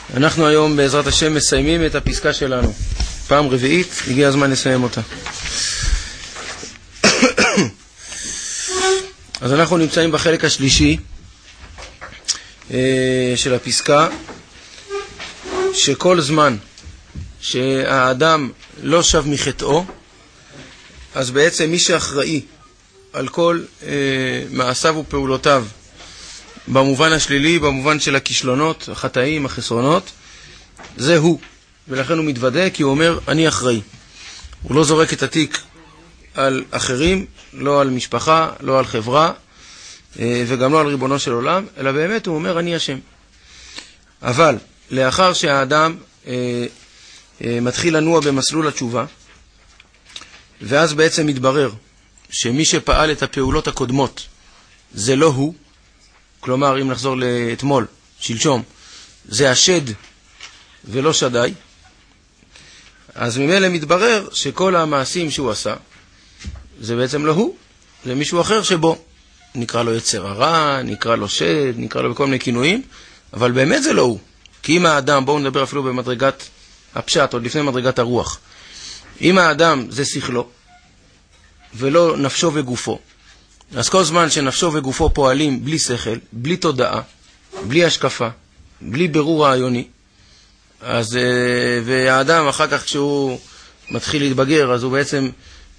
אנחנו היום בעזרת השם מסיימים את הפסקה שלנו. פעם רביעית, הגיע הזמן לסיים אותה. אז אנחנו נמצאים בחלק השלישי של הפסקה, שכל זמן שהאדם לא שב מחטאו, אז בעצם מי שאחראי על כל מעשיו ופעולותיו, במובן השלילי, במובן של הכישלונות, החטאים, החסרונות, זה הוא. ולכן הוא מתוודה, כי הוא אומר, אני אחראי. הוא לא זורק את התיק על אחרים, לא על משפחה, לא על חברה, וגם לא על ריבונו של עולם, אלא באמת הוא אומר, אני השם. אבל לאחר שהאדם מתחיל לנוע במסלול התשובה, ואז בעצם מתברר שמי שפעל את הפעולות הקודמות זה לא הוא, כלומר אם נחזור לאתמול, שלשום, זה השד ולא שדי, אז ממילא מתברר שכל המעשים שהוא עשה זה בעצם לא הוא, זה מישהו אחר שבו. נקרא לו יצר הרע, נקרא לו שד, נקרא לו בכל מיני כינויים, אבל באמת זה לא הוא. כי אם האדם, בואו נדבר אפילו במדרגת הפשט, עוד לפני מדרגת הרוח, אם האדם זה שכלו ולא נפשו וגופו, אז כל זמן שנפשו וגופו פועלים בלי שכל, בלי תודעה, בלי השקפה, בלי ברור רעיוני, אז והאדם אחר כך כשהוא מתחיל להתבגר, אז הוא בעצם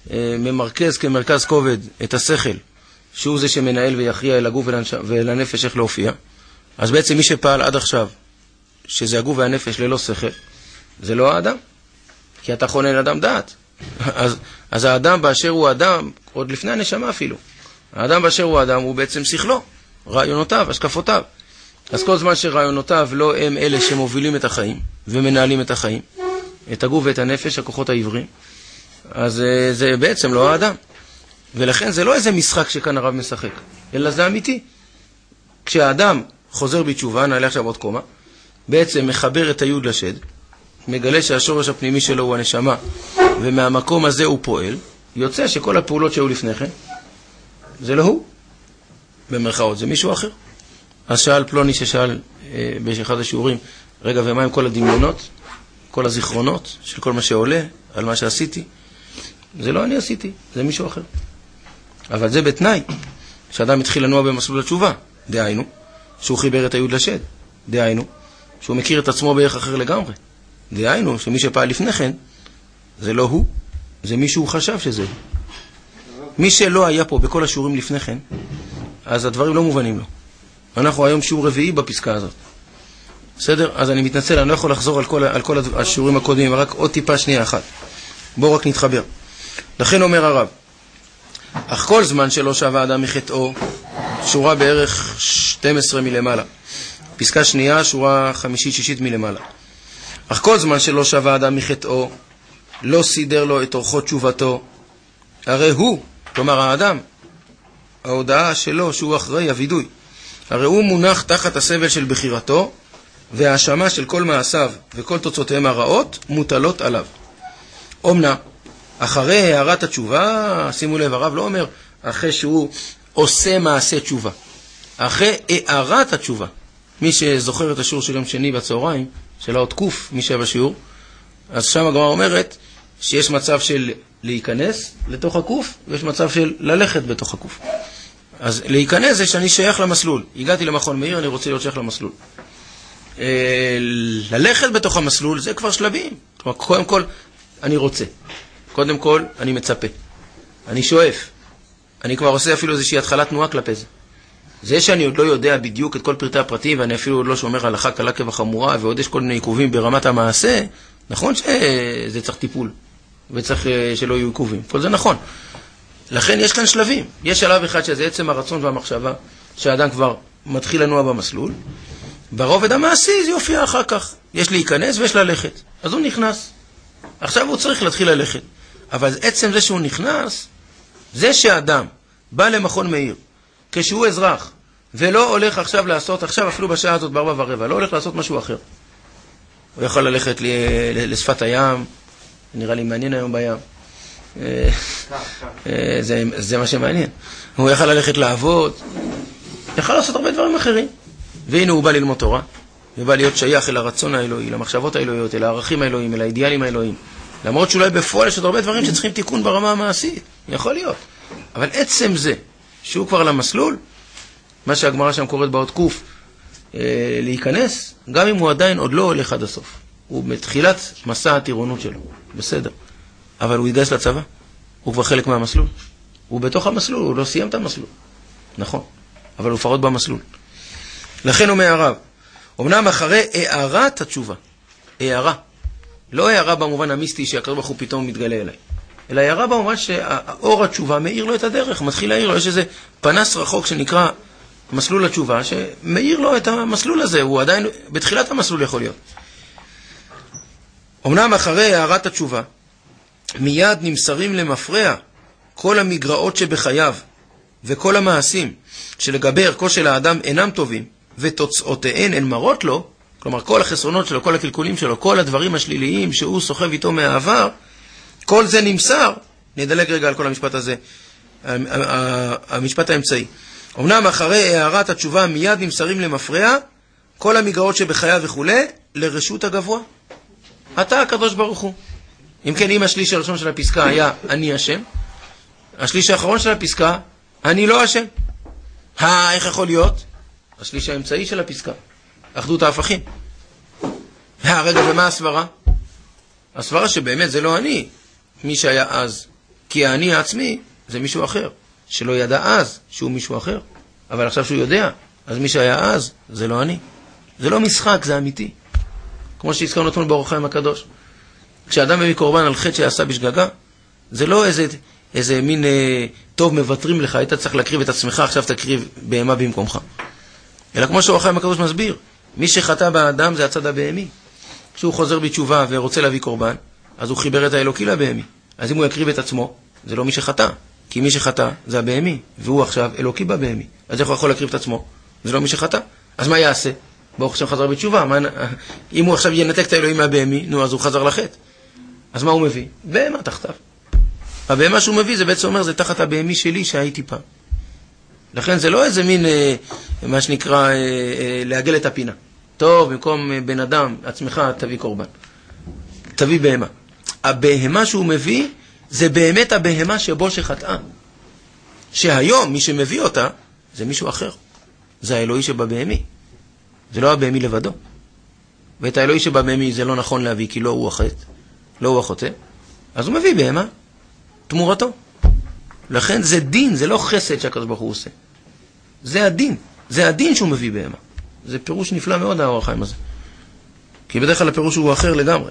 ממרכז כמרכז כובד את השכל, שהוא זה שמנהל ויכריע אל הגוף ולנפש איך להופיע. אז בעצם מי שפעל עד עכשיו, שזה הגוף והנפש ללא שכל, זה לא האדם, כי אתה חונן אדם דעת. אז האדם באשר הוא אדם, עוד לפני הנשמה אפילו, האדם באשר הוא אדם הוא בעצם שכלו, רעיונותיו, השקפותיו. אז כל זמן שרעיונותיו לא הם אלה שמובילים את החיים ומנהלים את החיים, את הגוף ואת הנפש, הכוחות העברים, אז זה בעצם לא האדם. ולכן זה לא איזה משחק שכאן הרב משחק, אלא זה אמיתי. כשהאדם חוזר בתשובה, נעלה עכשיו עוד קומה, בעצם מחבר את היוד לשד, מגלה שהשורש הפנימי שלו הוא הנשמה, ומהמקום הזה הוא פועל, יוצא שכל הפעולות שהיו לפני כן, זה לא הוא, במרכאות, זה מישהו אחר. אז שאל פלוני ששאל באחד השיעורים, רגע, ומה עם כל הדמיונות, כל הזיכרונות של כל מה שעולה, על מה שעשיתי? זה לא אני עשיתי, זה מישהו אחר. אבל זה בתנאי, שאדם התחיל לנוע במסלול התשובה, דהיינו, שהוא חיבר את היוד לשד, דהיינו, שהוא מכיר את עצמו בערך אחר לגמרי, דהיינו, שמי שפעל לפני כן, זה לא הוא, זה מי שהוא חשב שזה הוא. מי שלא היה פה בכל השיעורים לפני כן, אז הדברים לא מובנים לו. אנחנו היום שיעור רביעי בפסקה הזאת. בסדר? אז אני מתנצל, אני לא יכול לחזור על כל השיעורים הקודמים, רק עוד טיפה שנייה אחת. בואו רק נתחבר. לכן אומר הרב, אך כל זמן שלא שב האדם מחטאו, שורה בערך 12 מלמעלה. פסקה שנייה, שורה 5-6 מלמעלה. אך כל זמן שלא שב האדם מחטאו, לא סידר לו את אורחות תשובתו, הרי הוא, כלומר האדם, ההודעה שלו שהוא אחראי, הוידוי, הרי הוא מונח תחת הסבל של בחירתו, והאשמה של כל מעשיו וכל תוצאותיהם הרעות מוטלות עליו. אומנם, אחרי הערת התשובה, שימו לב, הרב לא אומר אחרי שהוא עושה מעשה תשובה, אחרי הערת התשובה. מי שזוכר את השיעור של יום שני בצהריים, של האות קוף, מי שהיה בשיעור, אז שם הגמרא אומרת שיש מצב של להיכנס לתוך הקוף, ויש מצב של ללכת בתוך הקוף. אז להיכנס זה שאני שייך למסלול. הגעתי למכון מאיר, אני רוצה להיות שייך למסלול. ללכת בתוך המסלול זה כבר שלבים. כלומר, קודם כל אני רוצה. קודם כל אני מצפה. אני שואף. אני כבר עושה אפילו איזושהי התחלת תנועה כלפי זה. זה שאני עוד לא יודע בדיוק את כל פרטי הפרטים, ואני אפילו עוד לא שומר הלכה קלה כבחמורה, ועוד יש כל מיני עיכובים ברמת המעשה, נכון שזה צריך טיפול, וצריך שלא יהיו עיכובים. כל זה נכון. לכן יש כאן שלבים. יש שלב אחד שזה עצם הרצון והמחשבה, שהאדם כבר מתחיל לנוע במסלול. ברובד המעשי זה יופיע אחר כך. יש להיכנס ויש ללכת. אז הוא נכנס. עכשיו הוא צריך להתחיל ללכת. אבל עצם זה שהוא נכנס, זה שהאדם בא למכון מאיר, כשהוא אזרח, ולא הולך עכשיו לעשות, עכשיו אפילו בשעה הזאת ב16:15, לא הולך לעשות משהו אחר. הוא יכול ללכת לשפת הים, נראה לי מעניין היום בים. זה מה שמעניין. הוא יכול ללכת לעבוד, יכול לעשות הרבה דברים אחרים. והנה הוא בא ללמוד תורה, ובא להיות שייך אל הרצון האלוהי, למחשבות האלוהיות, אל הערכים האלוהיים, אל האידיאלים האלוהיים. למרות שאולי בפועל יש עוד הרבה דברים שצריכים תיקון ברמה המעשית, יכול להיות. אבל עצם זה, שהוא כבר למסלול, מה שהגמרא שם קוראת באות קוף, להיכנס, גם אם הוא עדיין עוד לא הולך עד הסוף. הוא בתחילת מסע הטירונות שלו, בסדר. אבל הוא יתגייס לצבא, הוא כבר חלק מהמסלול. הוא בתוך המסלול, הוא לא סיים את המסלול. נכון, אבל הוא לפחות במסלול. לכן אומר הרב, אמנם אחרי הערת התשובה, הערה, לא הערה במובן המיסטי שהקדוש ברוך הוא פתאום מתגלה אליי, אלא הערה במובן שהאור התשובה מאיר לו את הדרך, מתחיל להאיר לו, יש איזה פנס רחוק שנקרא מסלול התשובה, שמאיר לו את המסלול הזה, הוא עדיין בתחילת המסלול יכול להיות. אמנם אחרי הערת התשובה, מיד נמסרים למפרע כל המגרעות שבחייו, וכל המעשים שלגבי ערכו של האדם אינם טובים, ותוצאותיהן הן מרות לו, כלומר כל החסרונות שלו, כל הקלקולים שלו, כל הדברים השליליים שהוא סוחב איתו מהעבר, כל זה נמסר, נדלג רגע על כל המשפט הזה, המשפט האמצעי. אמנם אחרי הערת התשובה מיד נמסרים למפרע, כל המגרעות שבחייו וכו', לרשות הגבוה. אתה הקדוש ברוך הוא. אם כן, אם השליש הראשון של הפסקה היה אני השם, השליש האחרון של הפסקה, אני לא השם. איך יכול להיות? השליש האמצעי של הפסקה, אחדות ההפכים. רגע, ומה הסברה? הסברה שבאמת זה לא אני, מי שהיה אז. כי האני העצמי זה מישהו אחר, שלא ידע אז שהוא מישהו אחר. אבל עכשיו שהוא יודע, אז מי שהיה אז זה לא אני. זה לא משחק, זה אמיתי. כמו שהזכרנו אתמול באור החיים הקדוש. כשאדם מביא קורבן על חטא שעשה בשגגה, זה לא איזה מין טוב מבטרים לך, היית צריך להקריב את עצמך, עכשיו תקריב בהמה במקומך. אלא כמו שאור החיים הקדוש מסביר, מי שחטא באדם זה הצד הבהמי. כשהוא חוזר בתשובה ורוצה להביא קורבן, אז הוא חיבר את האלוקי לבהמי. אז אם הוא יקריב את עצמו, זה לא מי שחטא. כי מי שחטא זה הבהמי, והוא עכשיו אלוקי בבהמי. אז איך הוא יכול להקריב את עצמו? זה לא מי שחטא. אז מה יעשה? ברוך השם חזר בתשובה. אם הוא עכשיו ינתק את האלוהים מהבהמי, נו, אז הוא חזר לחטא. אז מה הוא מביא? בהמה תחתיו. הבהמה שהוא מביא זה בעצם אומר, זה תחת הבהמי שלי שהייתי פעם. לכן זה לא איזה מין, מה שנקרא, לעגל את הפינה. טוב, במקום בן אדם, עצמך תביא קורבן. תביא בהמה. הבהמה שהוא מביא, זה באמת הבהמה שבו שחטאה. שהיום מי שמביא אותה, זה מישהו אחר. זה האלוהי שבבהמי. זה לא הבהמי לבדו. ואת האלוהי שבבהמי זה לא נכון להביא, כי לא הוא החטא, לא הוא החוטא. אז הוא מביא בהמה, תמורתו. לכן זה דין, זה לא חסד שהקדוש ברוך הוא עושה. זה הדין. זה הדין שהוא מביא בהמה. זה פירוש נפלא מאוד האור החיים הזה. כי בדרך כלל הפירוש הוא אחר לגמרי.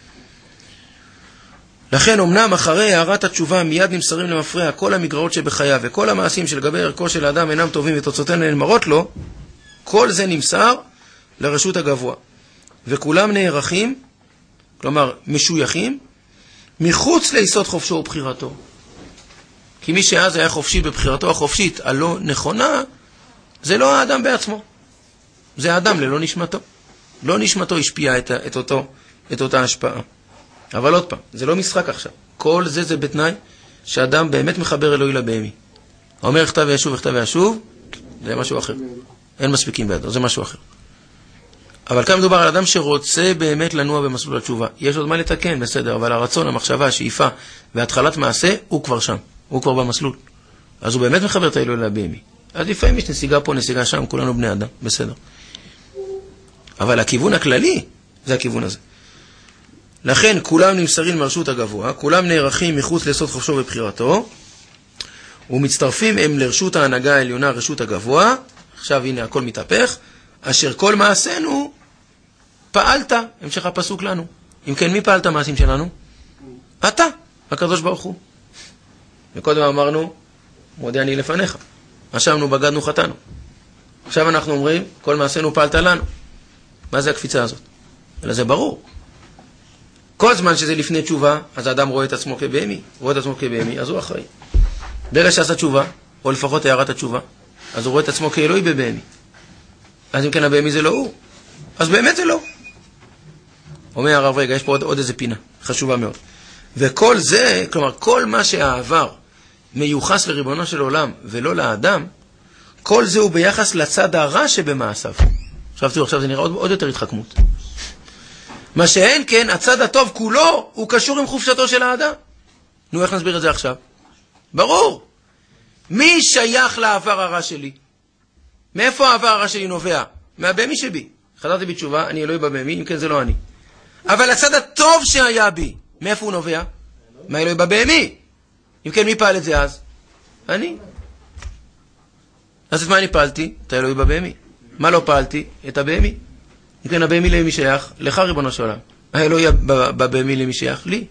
לכן אמנם אחרי הערת התשובה מיד נמסרים למפרע כל המגרעות שבחייו וכל המעשים שלגבי ערכו של האדם אינם טובים ותוצאותיהן הן מרות לו, כל זה נמסר לרשות הגבוה. וכולם נערכים, כלומר משויכים, מחוץ ליסוד חופשו ובחירתו. כי מי שאז היה חופשי בבחירתו החופשית הלא נכונה, זה לא האדם בעצמו. זה האדם ללא נשמתו. לא נשמתו השפיעה את אותה השפעה. אבל עוד פעם, זה לא משחק עכשיו. כל זה בתנאי שאדם באמת מחבר אלוהי לבהמי. אומר כתב וישוב וכתב וישוב, זה משהו אחר. אין מספיקים בידו, זה משהו אחר. אבל כאן מדובר על אדם שרוצה באמת לנוע במסלול התשובה. יש עוד מה לתקן, בסדר, אבל הרצון, המחשבה, השאיפה והתחלת מעשה, הוא כבר שם. הוא כבר במסלול. אז הוא באמת מחבר את האלוהי לבהמי. אז לפעמים יש נסיגה פה, נסיגה שם, כולנו בני אדם, בסדר. אבל הכיוון הכללי, זה הכיוון הזה. לכן כולם נמסרים מרשות הגבוה, כולם נערכים מחוץ לסוד חופשו ובחירתו, ומצטרפים הם לרשות ההנהגה העליונה, רשות הגבוה, עכשיו הנה הכל מתהפך, אשר כל מעשינו פעלת, המשך הפסוק לנו. אם כן, מי פעלת המעשים שלנו? אתה, הקדוש ברוך הוא. וקודם אמרנו, מודה אני לפניך. אשמנו, בגדנו, חטאנו. עכשיו אנחנו אומרים, כל מעשינו פעלת לנו. מה זה הקפיצה הזאת? אלא זה ברור. כל זמן שזה לפני תשובה, אז האדם רואה את עצמו כבהמי. רואה את עצמו כבהמי, אז הוא אחראי. ברגע שעשה תשובה, או לפחות הערת התשובה, אז הוא רואה את עצמו כאלוהי בבהמי. אז אם כן הבהמי זה לא הוא, אז באמת זה לא. אומר הרב, רגע, יש פה עוד איזה פינה, חשובה מאוד. וכל זה, כלומר, כל מה שהעבר מיוחס לריבונו של עולם ולא לאדם, כל זה הוא ביחס לצד הרע שבמעשיו. עכשיו זה נראה עוד יותר התחכמות. מה שאין כן, הצד הטוב כולו הוא קשור עם חופשתו של האדם. נו, איך נסביר את זה עכשיו? ברור. מי שייך לעבר הרע שלי? מאיפה העבר הרע שלי נובע? מהבהמי שבי. חזרתי בתשובה, אני אלוהי בבהמי, אם כן זה לא אני. אבל הצד הטוב שהיה בי, מאיפה הוא נובע? מהאלוהי בבהמי. אם כן, מי פעל את זה אז? אני. אז את מה אני פעלתי? את האלוהי בבהמי. מה לא פעלתי? את הבהמי. אם כן, הבהמי למי שייך? לך ריבונו של עולם. האלוהי בבהמי למי שייך? לי.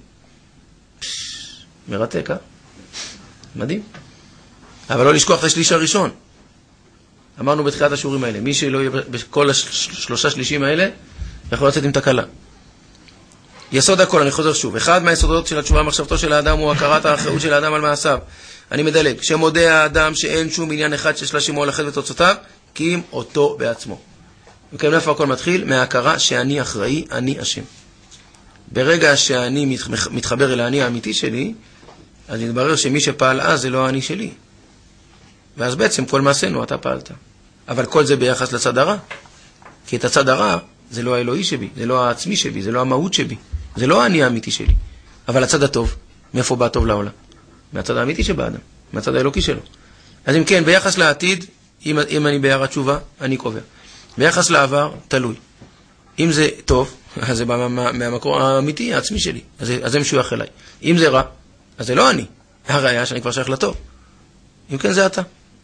מרתק, מדהים. אבל לא לשכוח את השליש הראשון. אמרנו בתחילת השיעורים האלה, מי שלא יהיה בכל השלושה שלישים האלה, יכול לצאת עם תקלה. יסוד הכל, אני חוזר שוב. אחד מהיסודות של התשובה מחשבתו של האדם הוא הכרת האחריות של האדם על מעשיו. אני מדלג. שמודה האדם שאין שום עניין אחד שיש לשמו על החטא ותוצאותיו, כי אם אותו בעצמו. וכן, איפה הכל מתחיל? מההכרה שאני אחראי, אני אשם. ברגע שאני מתחבר אל האני האמיתי שלי, אז יתברר שמי שפעל אז זה לא האני שלי. ואז בעצם כל מעשינו אתה פעלת. אבל כל זה ביחס לצד הרע. כי את הצד הרע זה לא האלוהי שבי, זה לא העצמי שבי, זה לא המהות שבי, זה לא האני האמיתי שלי. אבל הצד הטוב, מאיפה בא טוב לעולם? מהצד האמיתי שבאדם, מהצד האלוקי שלו. אז אם כן, ביחס לעתיד, אם אני בהערת תשובה, אני קובע. ביחס לעבר, תלוי. אם זה טוב, אז זה בא מהמקור האמיתי, העצמי שלי. אז זה משוייך אליי. אם זה רע, אז זה לא אני. הראיה שאני כבר שייך לטוב. אם כן, זה אתה.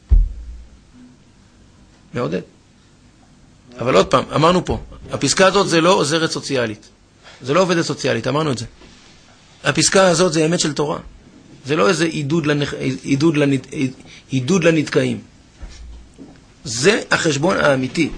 מעודד. אבל עוד פעם, אמרנו פה, הפסקה הזאת זה לא עוזרת סוציאלית. זה לא עובדת סוציאלית, אמרנו את זה. הפסקה הזאת זה אמת של תורה. זה לא איזה עידוד לנתקעים. זה החשבון האמיתי.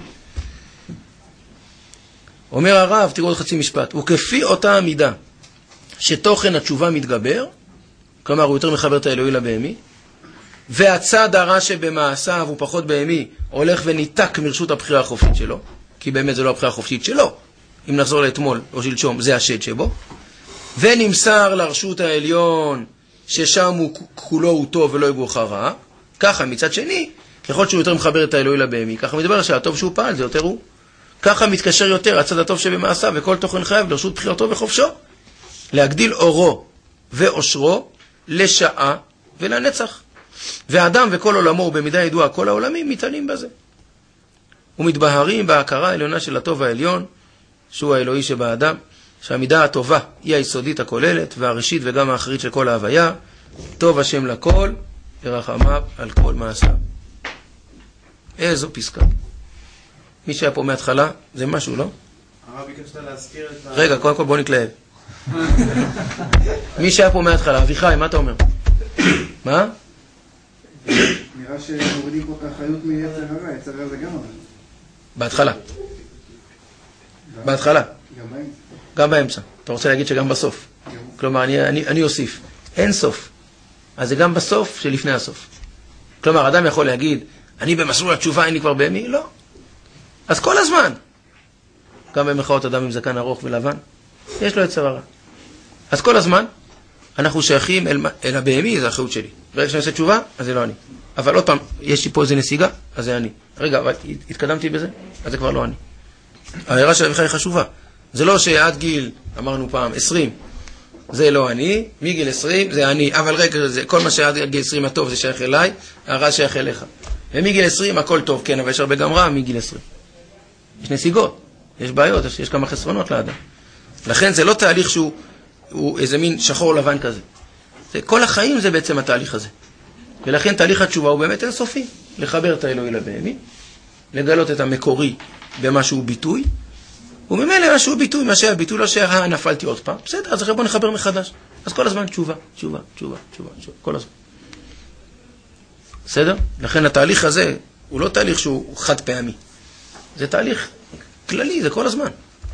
אומר הרב, תראו עוד חצי משפט, וכפי אותה המידה שתוכן התשובה מתגבר, כלומר הוא יותר מחבר את האלוהי לבהמי, והצד הרע שבמעשיו הוא פחות בהמי, הולך וניתק מרשות הבחירה החופשית שלו, כי באמת זה לא הבחירה החופשית שלו, אם נחזור לאתמול או שלשום, זה השד שבו, ונמסר לרשות העליון ששם הוא כולו הוא טוב ולא יגוחר רע, ככה מצד שני, ככל שהוא יותר מחבר את האלוהי לבהמי, ככה מדבר שהטוב שהוא פעל זה יותר הוא, ככה מתקשר יותר הצד הטוב שבמעשיו וכל תוכן חייב לרשות בחירתו וחופשו, להגדיל אורו ואושרו לשעה ולנצח. והאדם וכל עולמו ובמידה ידועה כל העולמים מתעלים בזה. ומתבהרים בהכרה העליונה של הטוב העליון, שהוא האלוהי שבאדם, שהמידה הטובה היא היסודית הכוללת והראשית וגם האחרית של כל ההוויה, טוב השם לכל ורחמיו על כל מעשיו. איזו פסקה. מי שהיה פה מההתחלה, זה משהו, לא? הרב ביקשת להזכיר את רגע, קודם כל בוא נתלהב. מי שהיה פה מההתחלה, אביחי, מה אתה אומר? מה? נראה שמורידים פה את האחריות מיצר הרע, יצר הרע זה גם אבל. בהתחלה. בהתחלה. גם באמצע. גם באמצע. אתה רוצה להגיד שגם בסוף. כלומר, אני אוסיף. אין סוף. אז זה גם בסוף שלפני הסוף. כלומר, אדם יכול להגיד, אני במסלול התשובה, אין לי כבר בהמי? לא. אז כל הזמן. גם במחאות אדם עם זקן ארוך ולבן, יש לו יצר הרע. אז כל הזמן, אנחנו שייכים אל הבהמי, זה האחריות שלי. ברגע שאני עושה תשובה, אז זה לא אני. אבל עוד פעם, יש לי פה איזה נסיגה, אז זה אני. רגע, אבל התקדמתי בזה, אז זה כבר לא אני. ההערה של אביחי היא חשובה. זה לא שעד גיל, אמרנו פעם, 20, זה לא אני, מגיל 20 זה אני, אבל רגע, כל מה שעד גיל 20 הטוב זה שייך אליי, הרע שייך אליך. ומגיל 20 הכל טוב, כן, אבל יש הרבה גם רע מגיל 20. יש נסיגות, יש בעיות, יש כמה חסרונות לאדם. לכן זה לא תהליך שהוא איזה מין שחור לבן כזה. כל החיים זה בעצם התהליך הזה. ולכן תהליך התשובה הוא באמת אינסופי. לחבר את האלוהי לבהמי, לגלות את המקורי במשהו ביטוי, וממילא משהו ביטוי, מה שהיה ביטוי לא שהיה נפלתי עוד פעם. בסדר, אז אחרי בוא נחבר מחדש. אז כל הזמן תשובה, תשובה, תשובה, תשובה, תשובה, כל הזמן. בסדר? לכן התהליך הזה הוא לא תהליך שהוא חד פעמי. זה תהליך כללי, זה כל הזמן.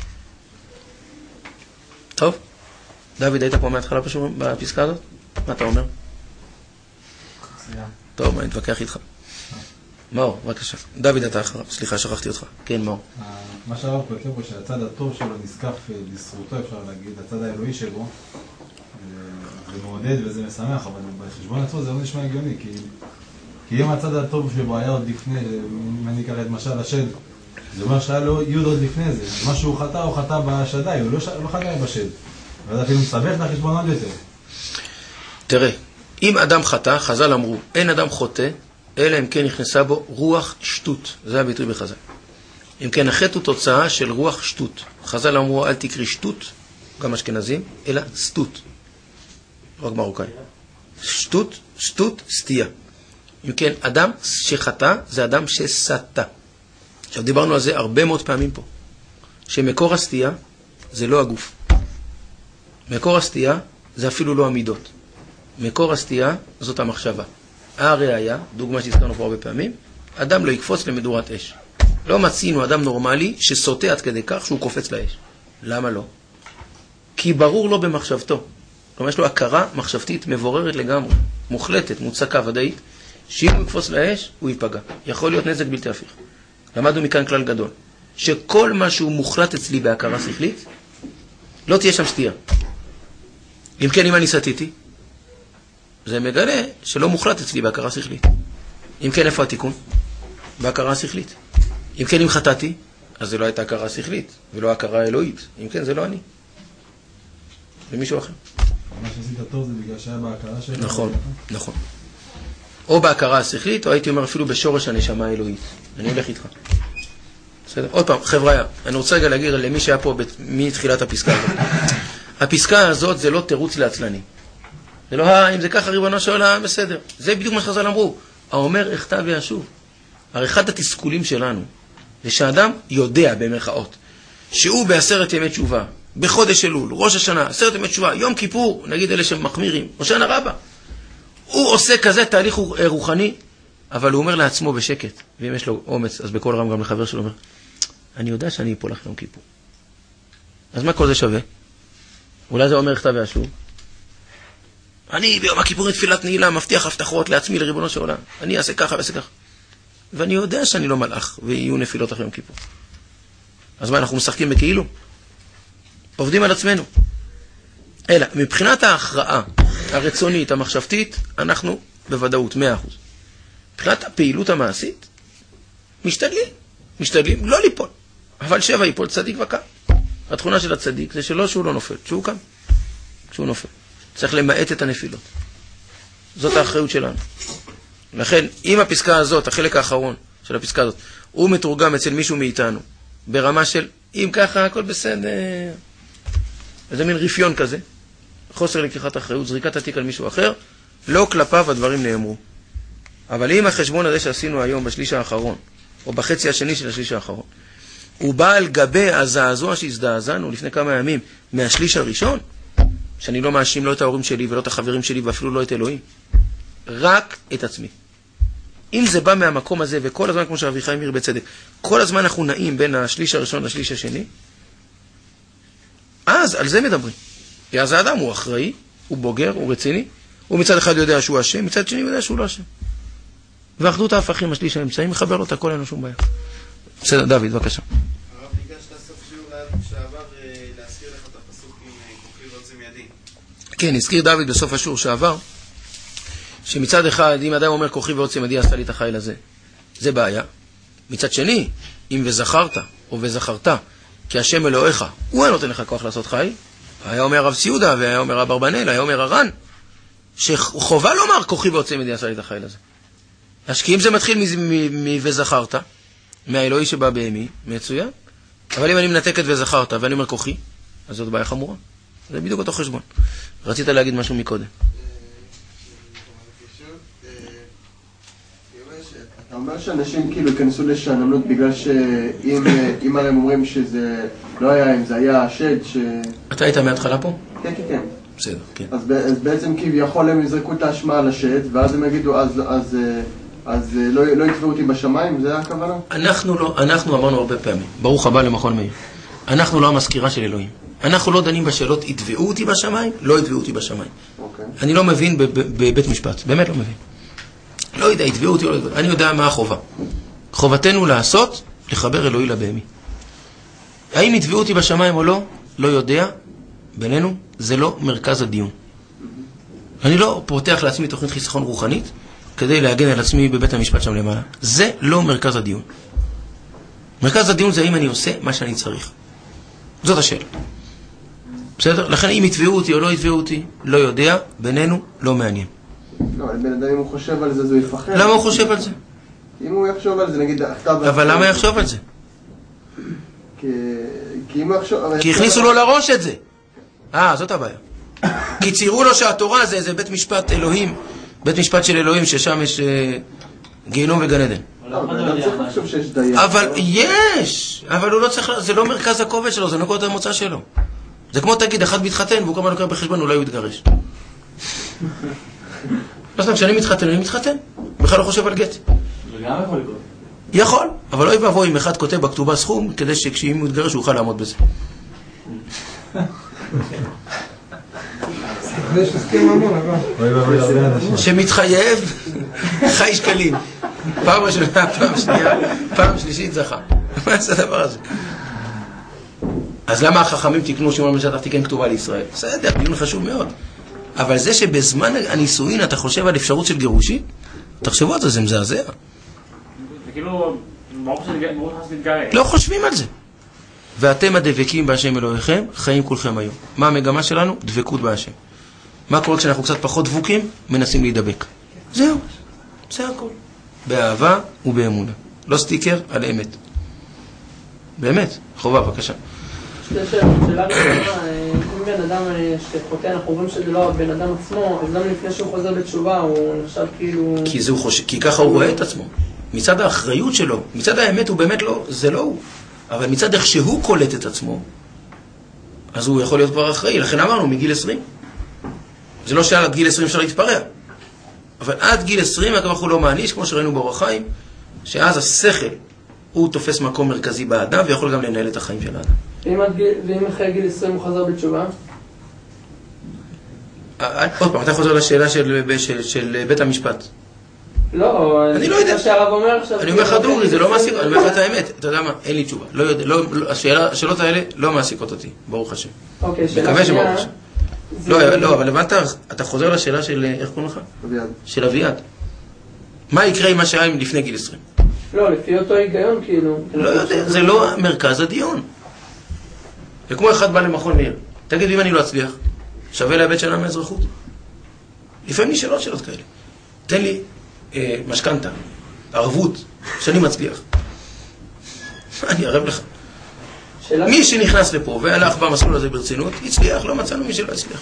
טוב? דוד, היית פה מההתחלה פשוט בפסקה הזאת? מה אתה אומר? טוב, אני אתווכח איתך. מאור, בבקשה. דוד, אתה אחריו. סליחה, שכחתי אותך. כן, מאור. מה שהרב כותב פה, שהצד הטוב שלו נזקף לזכותו, אפשר להגיד, הצד האלוהי שבו, זה מעודד וזה משמח, אבל בחשבון עצמו זה לא נשמע הגיוני, כי אם הצד הטוב שבו היה עוד לפני, אם אני אקרא את משל השד, זה אומר שהיה לו יוד עוד לפני זה. מה שהוא חטא, הוא חטא בשדי, הוא לא חטא בשד. ואז אפילו מסבך את החשבון עוד יותר. תראה, אם אדם חטא, חז"ל אמרו, אין אדם חוטא, אלא אם כן נכנסה בו רוח שטות. זה הביטוי בחז"ל. אם כן, החטא הוא תוצאה של רוח שטות. חז"ל אמרו, אל תקרי שטות, גם אשכנזים, אלא סטות. רק מרוקאי. שטות, שטות, סטייה. אם כן, אדם שחטא זה אדם שסטה. עכשיו, דיברנו על זה הרבה מאוד פעמים פה. שמקור הסטייה זה לא הגוף. מקור הסטייה זה אפילו לא המידות. מקור הסטייה זאת המחשבה. הראיה, דוגמה שהזכרנו פה הרבה פעמים, אדם לא יקפוץ למדורת אש. לא מצינו אדם נורמלי שסוטה עד כדי כך שהוא קופץ לאש. למה לא? כי ברור לו במחשבתו. כלומר, יש לו הכרה מחשבתית מבוררת לגמרי, מוחלטת, מוצקה, ודאית, שאם הוא יקפוץ לאש, הוא ייפגע. יכול להיות נזק בלתי הפיך. למדנו מכאן כלל גדול, שכל מה שהוא מוחלט אצלי בהכרה שכלית, לא תהיה שם סטייה. אם כן, אם אני סטיתי, זה מגלה שלא מוחלט אצלי בהכרה שכלית. אם כן, איפה התיקון? בהכרה שכלית. אם כן, אם חטאתי, אז זה לא הייתה הכרה שכלית, ולא הכרה אלוהית. אם כן, זה לא אני. זה מישהו אחר. מה שעשית טוב זה בגלל שהיה בהכרה שלו. נכון, נכון. או בהכרה השכלית, או הייתי אומר אפילו בשורש הנשמה האלוהית. אני הולך איתך. בסדר? עוד פעם, חבר'ה, אני רוצה רגע להגיד למי שהיה פה מתחילת הפסקה הזאת. הפסקה הזאת זה לא תירוץ לעצלני. זה לא, אם זה ככה ריבונו של עולם, בסדר. זה בדיוק מה שחז"ל אמרו. האומר אחטא וישוב. הרי אחד התסכולים שלנו, זה שהאדם יודע במרכאות, שהוא בעשרת ימי תשובה, בחודש אלול, ראש השנה, 10 ימי תשובה, יום כיפור, נגיד אלה שמחמירים, הושענא רבה. הוא עושה כזה תהליך רוחני, אבל הוא אומר לעצמו בשקט, ואם יש לו אומץ, אז בכל רם גם לחבר שלו אומר, אני יודע שאני אפול לך יום כיפור. אז מה כל זה שווה? אולי זה אומר אחטא וישוב. אני ביום הכיפורים תפילת נעילה, מבטיח הבטחות לעצמי לריבונו של עולם. אני אעשה ככה ועשה ככה. ואני יודע שאני לא מלאך, ויהיו נפילות אחרי יום כיפור. אז מה, אנחנו משחקים בכאילו? עובדים על עצמנו. אלא, מבחינת ההכרעה הרצונית, המחשבתית, אנחנו בוודאות, 100%. מבחינת הפעילות המעשית, משתדלים לא ליפול. אבל 7 ייפול צדיק וקם. התכונה של הצדיק זה שלא שהוא לא נופל, שהוא קם. שהוא נופל. צריך למעט את הנפילות. זאת האחריות שלנו. לכן, אם הפסקה הזאת, החלק האחרון של הפסקה הזאת, הוא מתורגם אצל מישהו מאיתנו, ברמה של, אם ככה, הכל בסדר. וזה מין רפיון כזה, חוסר לקיחת אחריות, זריקת התיק על מישהו אחר, לא כלפיו הדברים נאמרו. אבל אם החשבון הזה שעשינו היום בשליש האחרון, או בחצי השני של השליש האחרון, הוא בא על גבי הזעזוע שהזדעזענו לפני כמה ימים מהשליש הראשון, שאני לא מאשים לא את ההורים שלי ולא את החברים שלי ואפילו לא את אלוהים, רק את עצמי. אם זה בא מהמקום הזה, וכל הזמן, כמו שאביחי אמיר בצדק, כל הזמן אנחנו נעים בין השליש הראשון לשליש השני, אז על זה מדברים. כי אז האדם הוא אחראי, הוא בוגר, הוא רציני, הוא מצד אחד יודע שהוא אשם, מצד שני יודע שהוא לא אשם. ואחדות ההפכים, השליש האמצעים, מחבר לו את הכל, אין לו שום בעיה. בסדר, דוד, בבקשה. הרב, ביקשת סוף שיעור שעבר להזכיר לך את הפסוק עם כוכבי ועוצם ידי. כן, הזכיר דוד בסוף השיעור שעבר, שמצד אחד, אם אדם אומר כוכבי ועוצם ידי עשה לי את החיל הזה, זה בעיה. מצד שני, אם וזכרת או וזכרת, כי השם אלוהיך, הוא היה נותן לך כוח לעשות חיל, היה אומר רב ציודה, והיה אומר רב אברבנאל, היה אומר הר"ן, שחובה לומר כוכבי ועוצם ידי עשה לי את החיל הזה. אז כי אם זה מתחיל מ"וזכרת", מהאלוהי שבא בהמי, מצוין. אבל אם אני מנתק את וזכרת ואני אומר כוחי, אז זאת בעיה חמורה. זה בדיוק אותו חשבון. רצית להגיד משהו מקודם. אתה אומר שאנשים כאילו כנסו לשאננות בגלל שאם הרי הם אומרים שזה לא היה, אם זה היה השד אתה היית מההתחלה פה? כן, כן, כן. בסדר, כן. אז בעצם כביכול הם יזרקו את האשמה על השד, ואז הם יגידו, אז לא יתבעו אותי בשמיים, זה הכוונה? אנחנו אמרנו הרבה פעמים, ברוך הבא למכון מאיר. אנחנו לא המזכירה של אלוהים. אנחנו לא דנים בשאלות, יתבעו אותי בשמיים, לא יתבעו אותי בשמיים. אני לא מבין בבית משפט, באמת לא מבין. לא יודע, יתבעו אותי או לא יתבעו. אני יודע מה החובה. חובתנו לעשות, לחבר אלוהי לבהמי. האם יתבעו אותי בשמיים או לא? לא יודע. בינינו, זה לא מרכז הדיון. אני לא פותח לעצמי תוכנית חיסכון רוחנית, כדי להגן על עצמי בבית המשפט שם למעלה. זה לא מרכז הדיון. מרכז הדיון זה האם אני עושה מה שאני צריך. זאת השאלה. בסדר? לכן אם יתבעו אותי או לא יתבעו אותי, לא יודע, בינינו לא מעניין. לא, אבל בן אדם אם הוא חושב על זה, אז הוא יפחד. למה הוא חושב על זה? אם הוא יחשוב על זה, נגיד, אבל למה יחשוב על זה? כי אם הוא יחשוב... כי הכניסו לו לראש את זה. זאת הבעיה. כי ציירו לו שהתורה זה איזה בית משפט אלוהים, בית משפט של אלוהים ששם יש גיהנום וגן עדן. אבל צריך לחשוב שיש דיין. אבל יש, אבל הוא לא צריך, זה לא מרכז הכובד שלו, זה נקודת המוצא שלו. זה כמו תגיד, אחד מתחתן והוא כמה לוקח בחשבון, אולי הוא יתגרש. לא סתם, כשאני מתחתן, אני מתחתן. בכלל לא חושב על גט. וגם יכול לקרות. יכול, אבל לא יבוא אם אחד כותב בכתובה סכום, כדי שכשאם הוא יתגרש הוא יוכל לעמוד בזה. יש הסכם ממון, אבל... שמתחייב חי שקלים. פעם ראשונה, פעם שנייה, פעם שלישית זכה. מה זה הדבר הזה? אז למה החכמים תקנו שמעון בן שטח תיקן כתובה לישראל? בסדר, דיון חשוב מאוד. אבל זה שבזמן הנישואין אתה חושב על אפשרות של גירושין, תחשבו על זה, זה מזעזע. זה כאילו, ברוך שתתגרש. לא חושבים על זה. ואתם הדבקים בהשם אלוהיכם, חיים כולכם היום. מה המגמה שלנו? דבקות בהשם. מה קורה כשאנחנו קצת פחות דבוקים? מנסים להידבק. זהו, זה הכל. באהבה ובאמונה. לא סטיקר, על אמת. באמת, חובה, בבקשה. שאלה ראשונה, אם בן אדם שחוטא, אנחנו רואים שזה לא הבן אדם עצמו, אז גם לפני שהוא חוזר בתשובה, הוא נחשב כאילו... כי ככה הוא רואה את עצמו. מצד האחריות שלו, מצד האמת הוא באמת לא, זה לא הוא. אבל מצד איך שהוא קולט את עצמו, אז הוא יכול להיות כבר אחראי. לכן אמרנו, מגיל 20. זה לא שעד גיל 20 אפשר להתפרע. אבל עד גיל 20 הכוח הוא לא מעניש, כמו שראינו באור החיים, שאז השכל הוא תופס מקום מרכזי באדם, ויכול גם לנהל את החיים של האדם. ואם אחרי גיל 20 הוא חזר בתשובה? עוד פעם, אתה חוזר לשאלה של בית המשפט. לא, אני לא יודע. שהרב אומר עכשיו... אני אומר לך דורי, זה לא מעסיק, אני אומר לך את האמת. אתה יודע מה? אין לי תשובה. השאלות האלה לא מעסיקות אותי, ברוך השם. אוקיי, שאלה מקווה שנייה... שברוך השם. לא, אבל הבנת, אתה חוזר לשאלה של, איך קוראים לך? אביעד. של אביעד. מה יקרה עם מה שהיה לפני גיל 20? לא, לפי אותו היגיון, כאילו... לא יודע, זה לא מרכז הדיון. וכמו אחד בא למכון מאיר, תגיד, אם אני לא אצליח, שווה לאבד שנה מהאזרחות? לפעמים נשאלות שאלות כאלה. תן לי משכנתה, ערבות, שאני מצליח. אני אערב לך. מי שנכנס לפה והלך במסלול הזה ברצינות, הצליח, לא מצאנו מי שלא הצליח.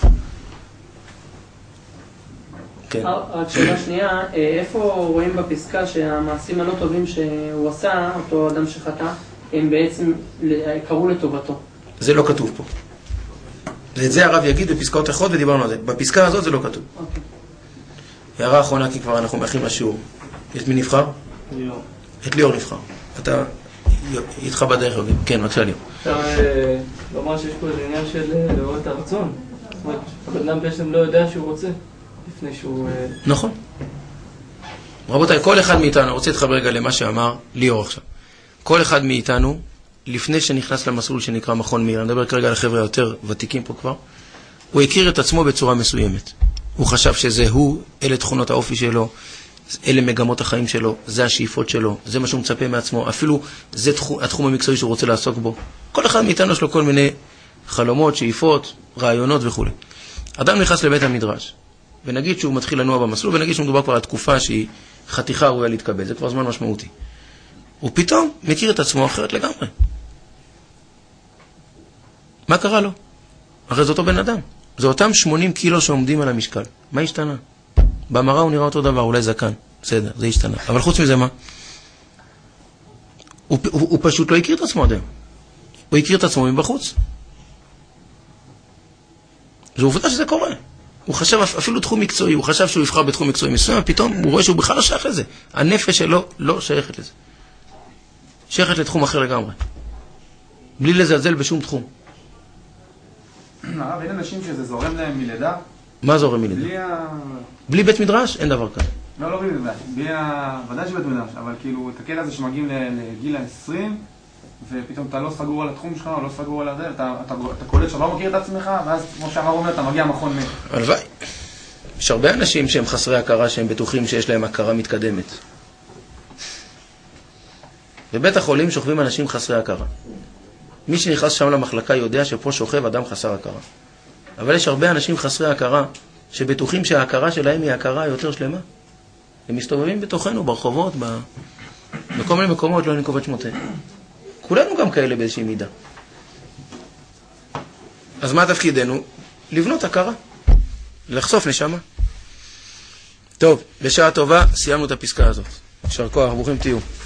כן. רק שאלה שנייה, איפה רואים בפסקה שהמעשים הלא טובים שהוא עשה, אותו אדם שחטא, הם בעצם קראו לטובתו? זה לא כתוב פה. ואת זה הרב יגיד בפסקאות אחרות ודיברנו על זה. בפסקה הזאת זה לא כתוב. אוקיי. הערה האחרונה, כי כבר אנחנו מאחים לשיעור. את מי נבחר? ליאור. את ליאור נבחר. אתה איתך בדרך, כן, בבקשה ליאור. אפשר לומר שיש פה איזה עניין של לראות את הרצון. זאת אומרת, אדם בעצם לא יודע שהוא רוצה, לפני שהוא... נכון. רבותיי, כל אחד מאיתנו, רוצה להתחבר רגע למה שאמר ליאור עכשיו. כל אחד מאיתנו, לפני שנכנס למסלול שנקרא מכון מאיר, אני מדבר כרגע על החבר'ה יותר ותיקים פה כבר, הוא הכיר את עצמו בצורה מסוימת. הוא חשב שזה הוא, אלה תכונות האופי שלו, אלה מגמות החיים שלו, זה השאיפות שלו, זה מה שהוא מצפה מעצמו, אפילו זה התחום המקצועי שהוא רוצה לעסוק בו. כל אחד מאיתנו יש לו כל מיני חלומות, שאיפות, רעיונות וכו'. אדם נכנס לבית המדרש, ונגיד שהוא מתחיל לנוע במסלול, ונגיד שהוא מדובר כבר על תקופה שהיא חתיכה ראויה להתקבל, זה כבר זמן משמעותי. הוא פתאום מכיר את עצמו אחרת לגמרי. מה קרה לו? אחרי זה אותו בן אדם. זה אותם 80 קילו שעומדים על המשקל. מה השתנה? במראה הוא נראה אותו דבר, אולי זקן. בסדר, זה השתנה. אבל חוץ מזה מה? הוא פשוט לא הכיר את עצמו עדיין. הוא הכיר את עצמו מבחוץ. זו עובדה שזה קורה. הוא חשב אפילו תחום מקצועי, הוא חשב שהוא יבחר בתחום מקצועי מסוים, פתאום הוא רואה שהוא בכלל לא שייך לזה. הנפש שלו לא שייכת לזה. שייכת לתחום אחר לגמרי. בלי לזלזל בשום תחום. הרב, אין אנשים שזה זורם להם מלידה? מה זורם מלידה? בלי בית מדרש? אין דבר כזה. לא בלי מדרש. ודאי שבית מדרש, אבל כאילו, את הקטע הזה שמגיעים לגיל ה-20, ופתאום אתה לא סגור על התחום שלך, או לא סגור על זה, אתה קולט שאתה לא מכיר את עצמך, ואז כמו שהרב אומר, אתה מגיע מכון מאיר. הלוואי. יש הרבה אנשים שהם חסרי הכרה, שהם בטוחים שיש להם הכרה מתקדמת. בבית החולים שוכבים אנשים חסרי הכרה. מי שנכנס שם למחלקה יודע שפה שוכב אדם חסר הכרה. אבל יש הרבה אנשים חסרי הכרה שבטוחים שההכרה שלהם היא הכרה היותר שלמה. הם מסתובבים בתוכנו, ברחובות, בכל מיני מקומות, לא נקוב את שמותיהם. כולנו גם כאלה באיזושהי מידה. אז מה תפקידנו? לבנות הכרה. לחשוף נשמה. טוב, בשעה טובה סיימנו את הפסקה הזאת. יישר כוח, ברוכים תהיו.